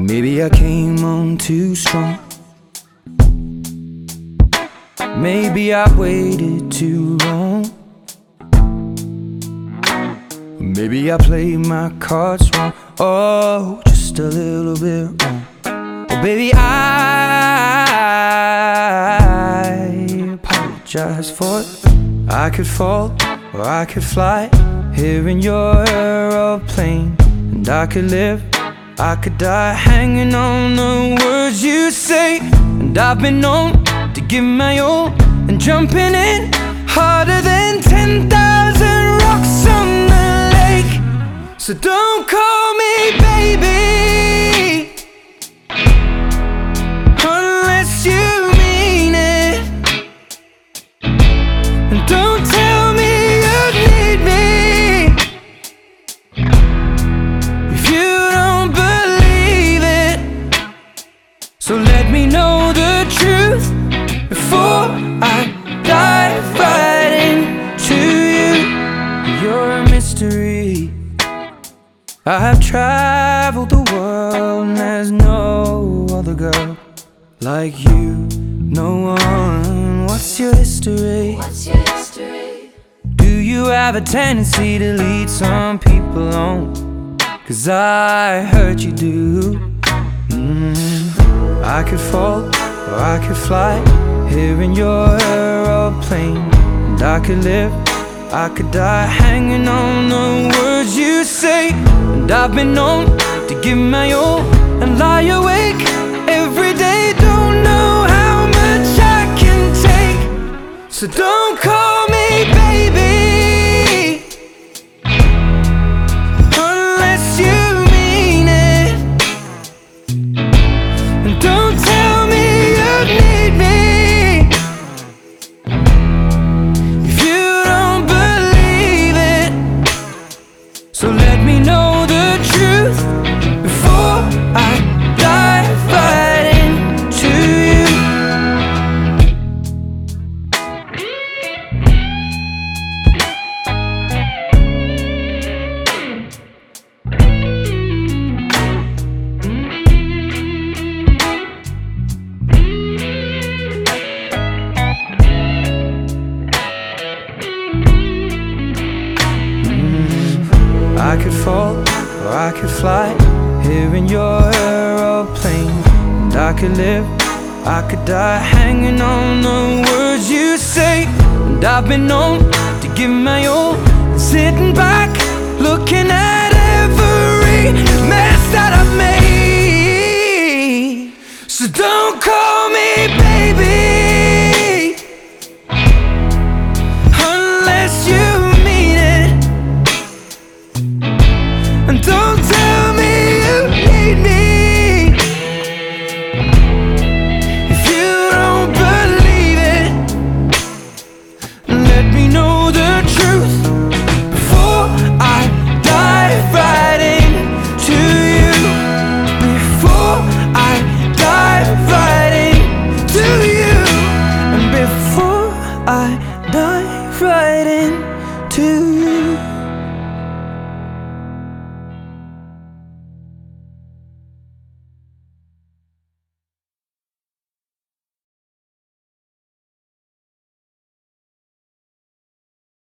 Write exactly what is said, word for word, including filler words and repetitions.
Maybe I came on too strong. Maybe I waited too long. Maybe I played my cards wrong. Oh, just a little bit wrong. Oh, baby, I apologize for it. I could fall or I could fly here in your aeroplane, and I could live, I could die hanging on the words you say. And I've been known to give my all, and jumping in harder than ten thousand rocks on the lake. So don't call me baby unless you mean it, and don't tell me you need me if you don't believe it. So let me know the truth before I dive right into you. You're a mystery. I've traveled the world and there's no other girl like you. No one. What's your history? What's your history? Do you have a tendency to lead some people on? 'Cause I heard you do. mm. I could fall or I could fly here in your aeroplane, and I could live, I could die hanging on the words you say. And I've been known to give my all and lie awake every day. Don't know how much I can take. So don't call me baby unless you mean it, and don't tell me you need me if you don't believe it. So let me know the truth before I dive right into you. I could fall or I could fly here in your aeroplane, and I could live, I could die hanging on the words you say. And I've been known to give my all, sitting back looking at every man